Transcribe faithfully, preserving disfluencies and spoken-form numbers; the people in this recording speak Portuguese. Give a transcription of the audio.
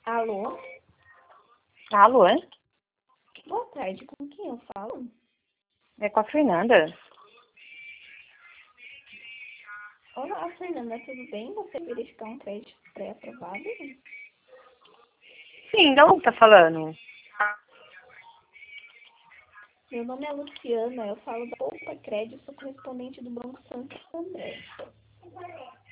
Alô? Alô, é? Boa tarde, com quem eu falo? É com a Fernanda. Olá, Fernanda, tudo bem? Você verificar um crédito pré-aprovado? Sim, de onde tá falando? Meu nome é Luciana, eu falo da Poupa Crédito, sou correspondente do Banco Santo André.